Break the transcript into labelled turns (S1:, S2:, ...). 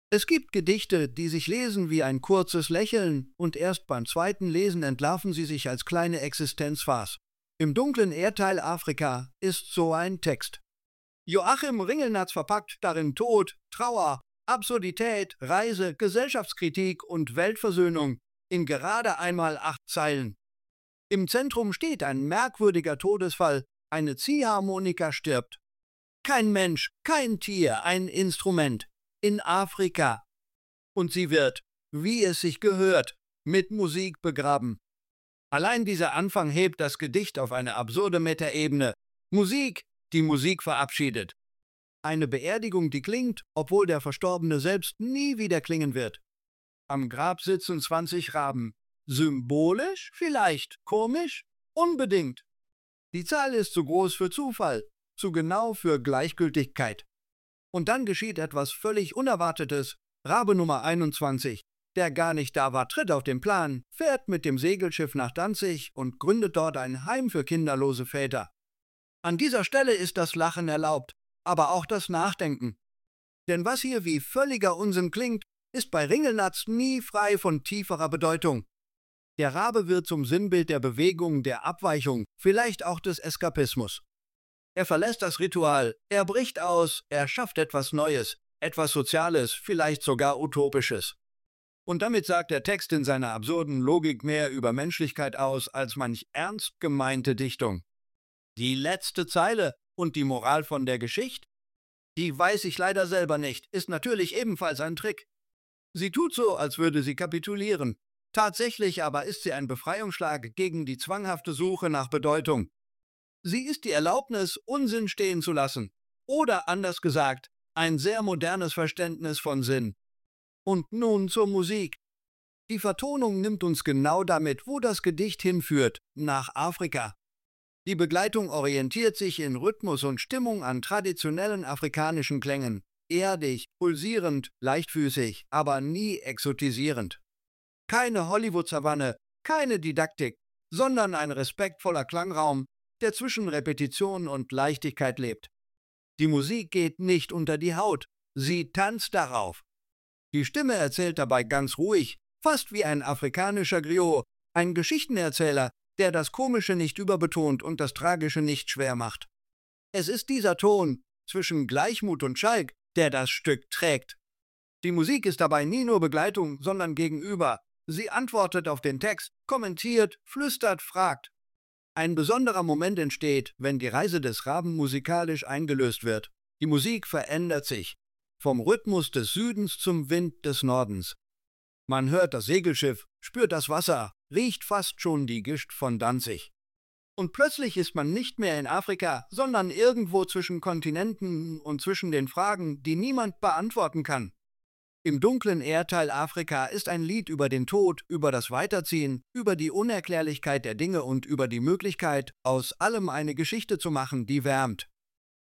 S1: Es gibt Gedichte, die sich lesen wie ein kurzes Lächeln und erst beim zweiten Lesen entlarven sie sich als kleine Existenzfarce. Im dunklen Erdteil Afrika ist so ein Text. Joachim Ringelnatz verpackt darin Tod, Trauer, Absurdität, Reise, Gesellschaftskritik und Weltversöhnung in gerade einmal 8 Zeilen. Im Zentrum steht ein merkwürdiger Todesfall, eine Ziehharmonika stirbt. Kein Mensch, kein Tier, ein Instrument. In Afrika. Und sie wird, wie es sich gehört, mit Musik begraben. Allein dieser Anfang hebt das Gedicht auf eine absurde Metaebene. Musik, die Musik verabschiedet. Eine Beerdigung, die klingt, obwohl der Verstorbene selbst nie wieder klingen wird. Am Grab sitzen 20 Raben. Symbolisch? Vielleicht. Komisch? Unbedingt. Die Zahl ist zu groß für Zufall, zu genau für Gleichgültigkeit. Und dann geschieht etwas völlig Unerwartetes. Rabe Nummer 21, der gar nicht da war, tritt auf den Plan, fährt mit dem Segelschiff nach Danzig und gründet dort ein Heim für kinderlose Väter. An dieser Stelle ist das Lachen erlaubt, aber auch das Nachdenken. Denn was hier wie völliger Unsinn klingt, ist bei Ringelnatz nie frei von tieferer Bedeutung. Der Rabe wird zum Sinnbild der Bewegung, der Abweichung, vielleicht auch des Eskapismus. Er verlässt das Ritual, er bricht aus, er schafft etwas Neues, etwas Soziales, vielleicht sogar Utopisches. Und damit sagt der Text in seiner absurden Logik mehr über Menschlichkeit aus als manch ernst gemeinte Dichtung. Die letzte Zeile und die Moral von der Geschichte? Die weiß ich leider selber nicht, ist natürlich ebenfalls ein Trick. Sie tut so, als würde sie kapitulieren. Tatsächlich aber ist sie ein Befreiungsschlag gegen die zwanghafte Suche nach Bedeutung. Sie ist die Erlaubnis, Unsinn stehen zu lassen. Oder anders gesagt, ein sehr modernes Verständnis von Sinn. Und nun zur Musik. Die Vertonung nimmt uns genau damit, wo das Gedicht hinführt, nach Afrika. Die Begleitung orientiert sich in Rhythmus und Stimmung an traditionellen afrikanischen Klängen. Erdig, pulsierend, leichtfüßig, aber nie exotisierend. Keine Hollywood-Savanne, keine Didaktik, sondern ein respektvoller Klangraum, der zwischen Repetition und Leichtigkeit lebt. Die Musik geht nicht unter die Haut, sie tanzt darauf. Die Stimme erzählt dabei ganz ruhig, fast wie ein afrikanischer Griot, ein Geschichtenerzähler, der das Komische nicht überbetont und das Tragische nicht schwer macht. Es ist dieser Ton zwischen Gleichmut und Schalk, der das Stück trägt. Die Musik ist dabei nie nur Begleitung, sondern Gegenüber. Sie antwortet auf den Text, kommentiert, flüstert, fragt. Ein besonderer Moment entsteht, wenn die Reise des Raben musikalisch eingelöst wird. Die Musik verändert sich, vom Rhythmus des Südens zum Wind des Nordens. Man hört das Segelschiff, spürt das Wasser, riecht fast schon die Gischt von Danzig. Und plötzlich ist man nicht mehr in Afrika, sondern irgendwo zwischen Kontinenten und zwischen den Fragen, die niemand beantworten kann. Im dunklen Erdteil Afrika ist ein Lied über den Tod, über das Weiterziehen, über die Unerklärlichkeit der Dinge und über die Möglichkeit, aus allem eine Geschichte zu machen, die wärmt.